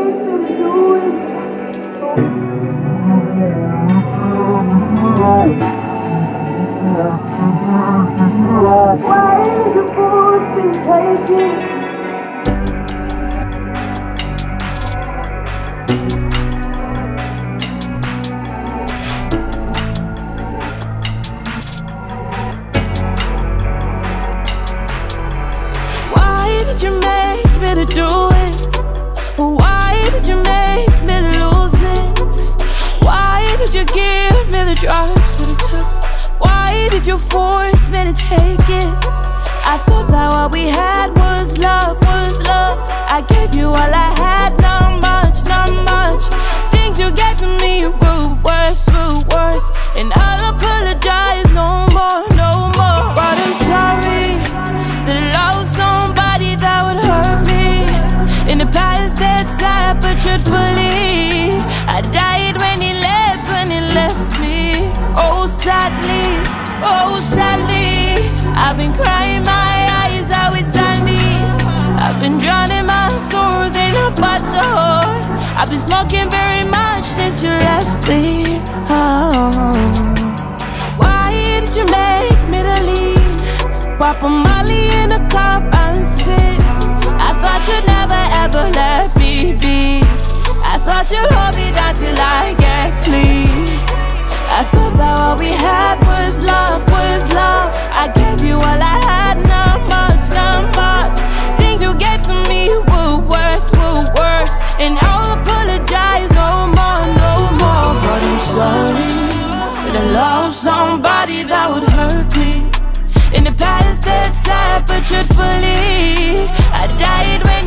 Why did you force me to take it? Why did you make me to do it? Why did you make me to lose it? Why did you give me the drugs that it took? Why did you force me to take it? I thought that what we had was love, was love. I gave you all I had, not much, not much. Things you gave to me were worse, were worse. And I'll apologize no more, no more. But I'm sorry that I loved somebody that would hurt me. In the past that's sad, but truthfully I died when he left me. Oh sadly, I've been crying my eyes out with Sandy. I've been drowning my sorrows in a bottle. I've been smoking very much since you left me. Oh. Why did you make me to leave? Pop a Molly in a cup and sip. I thought you'd never ever let me be. I thought you'd hold me down till I get clean. I thought that what we had was love, was love. I gave you all I had, not much, not much. Things you gave to me were worse, were worse. And I'll apologize no more, no more. But I'm sorry that I lost somebody that would hurt me. In the past that's sad, but truthfully I died when